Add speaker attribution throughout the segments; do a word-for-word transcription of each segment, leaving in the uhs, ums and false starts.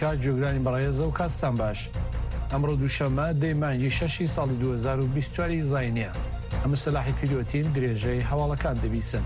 Speaker 1: ئەمریکا جێگرانی بەڕێزە و کاتتان باش. ئەمڕۆ دووشەممە دەی مانگی شەشی ساڵی دوو هەزار و بیست و چوار زاینیە. ئەمە سەلاحی پیرۆتیم درێژەی هەواڵەکان دەبیسن.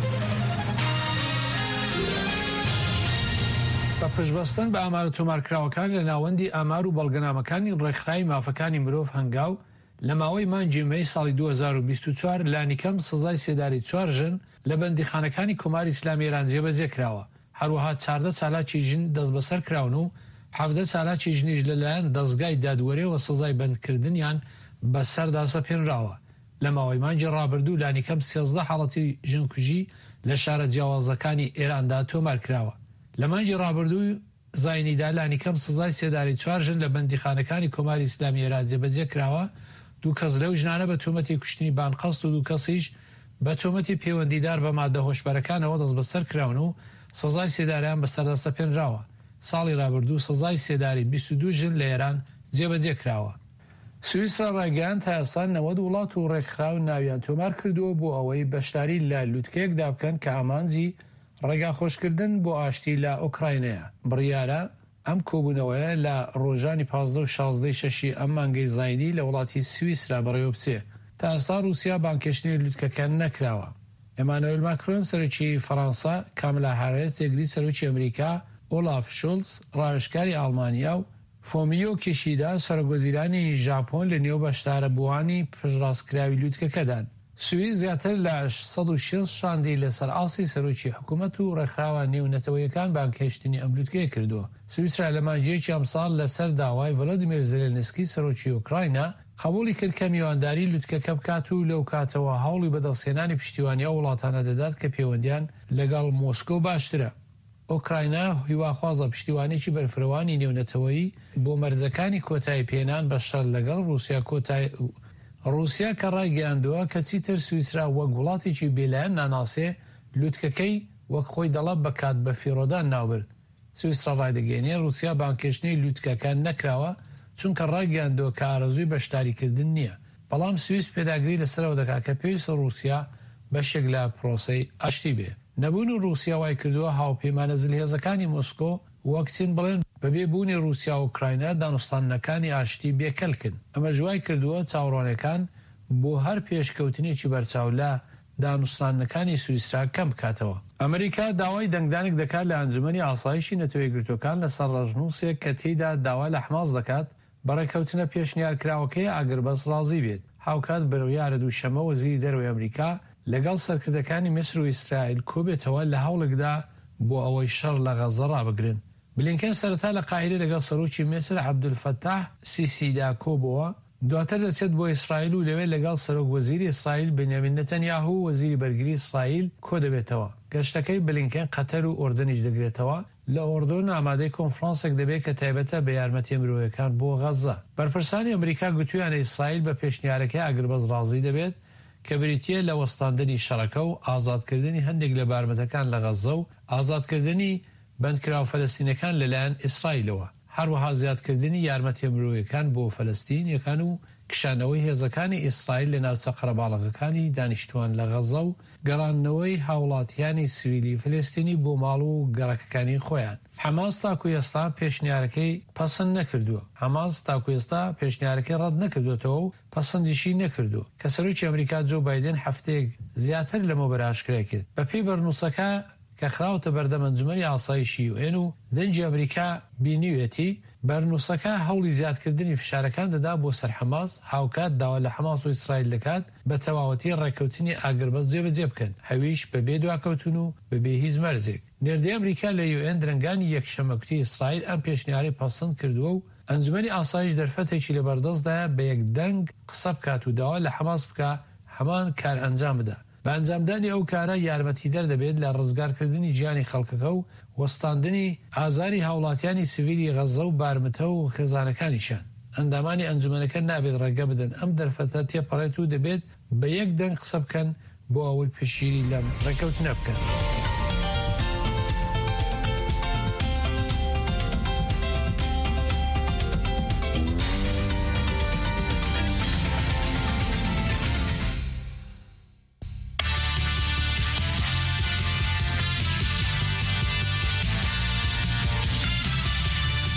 Speaker 1: بە پشتبەستن بە ئامارە تۆمارکراوەکان لە ناوەندی ئامار و بەڵگەنامەکانی ڕێکخراوی مافەکانی مرۆڤ هەنگاو لە ماوەی مانگی مەی ساڵی دوو هەزار و بیست و چوار لانیکەم سزای سێداری چوار ژن لە بەندیخانەکانی کۆماری ئیسلامی ئێران جێبەجێ کراوە. هەروەها چاردە چالاکی ژن دەست بەسەر کراون و حەڤدە چالاکی ژنیش لەلایەن دەستگای دادوەرێەوە سزای بەندکردنیان بەسەردا سەپێنراوە. لە ماوەی مانگی ڕابردوو لانیکەم سێزدە حاڵەتی ژنکوژی لە شارە جیاوازەکانی ئێراندا تۆمار کراوە. لە مانگی ڕابردوو زاینیدا لانیکەم سزای سێداری چوار ژن لە بەندیخانەکانی کۆماری ئیسلامی ئێران جێبەجێ کراوە. دوو کەس لەو ژنانە بە تۆمەتی کوشتنی بانقەست و دوو کەسیش بە تۆمەتی پەیوەندیدار بە مادە هۆشبەرەکانەوە دەست بەسەر کراون و سزای سێداریان بەسەردا سەپێنراوە. ساڵی ڕابردوو سزای سێداری بیست و دوو ژن لە ئێران جێبەجێ کراوە. سویسرا ڕایگەیاند تا ئێستا نەوەد وڵات و ڕێکخراو ناویان تۆمار کردووە بۆ ئەوەی بەشداری لە لووتکەیەکدا بکەن کە ئامانجی ڕێگا خۆشکردن بۆ ئاشتی لە ئۆکراینەیە. بڕیارە ئەم کۆبوونەوەیە لە ڕۆژانی پازدە و شازدەی شەشی ئەم مانگەی زاینی لە وڵاتی سویسرا بەڕێوە بچێ. تا ئێستا رووسیا بانکێشتنی لووتکەکان نەکراوە. ئێمانوئێل ماکرۆن سەرۆکی فەڕەنسا، کاملا هاریس یەکگری سەرۆکی ئەمریکا، ئۆلاف شۆلز ڕاوێژکاری ئاڵمانیا و فۆمیۆ کیشیدا سەرۆکوەزیرانی ژاپۆن لە نێو بەشدارەبووانی پشتڕاستکراوی لووتکەکەدان. سویس زیاتر لە سەد و شەست شاندی لەسەر ئاستی سەرۆکی حکوومەت و ڕێکخراوە نێونەتەوەیەکان بانکێشتنی ئەم لووتکەیە کردووە. سویسرا لە مانگیەکی ئەمساڵ لەسەر داوای ڤڵۆدیمیر زێلێنسکی سەرۆکی ئوکراینە قبولی کرد کە میوانداری لووتکەکە بکات و لەو کاتەوە هەوڵی بەدەستهێنانی پشتیوانیە وڵاتانە دەدات کە پەیوەندیان لەگەڵ مۆسکۆ باشترە. ئۆکراینە هیواخوازە پشتیوانێکی بەرفرەوانی نێونەتەوەیی بۆ مەرجەکانی کۆتایی پێێنان بەشەر لەگەڵ رووسیا کۆتای رووسیا کە ڕایگەیاندووە کە چیتر سویسرا وەک وڵاتێکی بێلایەن ناناسێ لووتکەکەی وەک خۆی دەڵە بەکات بە فیرۆدان ناوبرد. سویسرا ڕایدەگەێنێ رووسیا بانکێشتنی لووتکەکان نەکراوە چونکە ڕایگەیاندووە کە ئارەزووی بەشداریکردن نییە. بەڵام سویس پێداگری لەسەرەوە دەکات کە پێویستە رووسیا بەشێک لە پرۆسەی ئاشتی بێ. نەبوون و رووسیا وای کردووە هاوپەیمانە جلهێزەکانی مۆسکۆ وەکچین بڵێن بەبێ بوونی رووسیا و ئوکراینە دانوستانەکانی ئاشتی بێکەلکن. ئەمە ژوای کردووە چاوەڕوانەکان بۆ هەر پێشکەوتنێکی بەرچاو لە دانوستانەکانی سویسرا کەم بکاتەوە. ئەمریکا داوای دەنگدانێک دەکات لە ئەنجومەنی ئاسایشی نەتەوەی گرتوەکان لەسەر ڕەژنووسێک کە تێیدا داوا لە حماس دەکات بەڕێکەوتنە پێشنیارکراوەکەی ئاگربەس ڕازی بێت. هاوکات بەڕیارە دووشەمە وەزیری دەرەوەی ئەمریکا لەگەڵ سەرکردەکانی میسر و ئیسرائیل کۆبێتەوە لە هەوڵێکدا بۆ ئەوەی شەڕ لە غەزە ڕابگرن. بلینکن سەرەتا لە قاهیرە لەگەڵ سەرۆکی میسر عەبدولفەتاح سیسیدا کۆبووە، دواتر دەچێت بۆ ئیسرائیل و لەوێ لەگەڵ سەرۆک وەزیری ئیسرائیل بنیامین نەتەنیاهو وەزیری بەرگری ئیسرائیل کۆ دەبێتەوە. گەشتەکەی بلینکن قەتەر و ئۆردنیش دەگرێتەوە. لە ئۆردن ئامادەی کۆنفرانسێک دەبێت کە تایبەتە بە یارمەتی مرۆیەکان بۆ غەزە. بەرپرسانی ئەمریکا گوتویانە ئیسرائیل بە پێشنیارەکەی ئاگربەس ڕازی دەبێت کە بریتیە لە وەستاندنی شەڕەکە و ئازادکردنی هەندێک لە بارمەتەکان لە غەزە و ئازادکردنی بەندکراو فەلەستینەکان لەلایەن ئیسرائیلەوە. هەروەها زیادکردنی یارمەتی مرۆیەکان بۆ فەلەستینیەکان و کشانەوەی هێزەکانی ئیسرائیل لە ناوچە قەرەباڵغەکانی دانیشتوان لە غەزە و گەڕانەوەی هاوڵاتیانی سویلی فلەستینی بۆ ماڵ و گەڕەکەکانی خۆیان. حەماس تاکو ئێستا پێشنیارەکەی پەسەند نەکردووە. حەماس تاکو ئێستا پێشنیارەکەی ڕەت نەکردوێتەوە و پەسەندیشی نەکردووە کە سەرۆکی ئەمریکا جۆ بایدن هەفتەیەک زیاتر لەمە بەراشکرا کرد. بەپێی بەرنووسەکە کە خراوتە بەردەم ئەنجومەنی ئاسایشی یو ئێن و دەنجی ئەمریکا بینیوێتی، بەرنووسەکە هەوڵی زیادکردنی فشارەکان دەدا بۆ سەر حەماس، هاوکات داوا لە حەماس و ئیسرائیل دەکات بە تەواوەتی ڕێکەوتنی ئاگربەس جێبەجێ بکەن، هەویش بەبێ دواکەوتن و بەبێ هیچ مەرجێک. نێردەی ئەمریکا لە یو ئێن درەنگانی یەکشەمەکوتی ئیسرائیل ئەم پێشنیارەی پەسەند کردووە و ئەنجومەنی ئاسایش دەرفەتێکی لەبەردەستدایە بە یەکدەنگ قسە بکات و داوا لە حەماس بکە هەمان کار ئەنجام بدە. بە ئەنجامدانی ئەو کارە یارمەتیدەر دەبێت لە ڕزگارکردنی گیانی خەڵکەکە و وەستاندنی ئازاری هاوڵاتیانی سیڤیلی غەزە و بارمتە و خێزانەکانیشان. ئەندامانی ئەنجومەنەکە نابێت ڕێگە بدەن ئەم دەرفەتە تێپەڕێت و دەبێت بە یەک دەنگ قسە بکەن بۆ ئەوەی پشگیری لەم ڕێکەوتنە بکەن.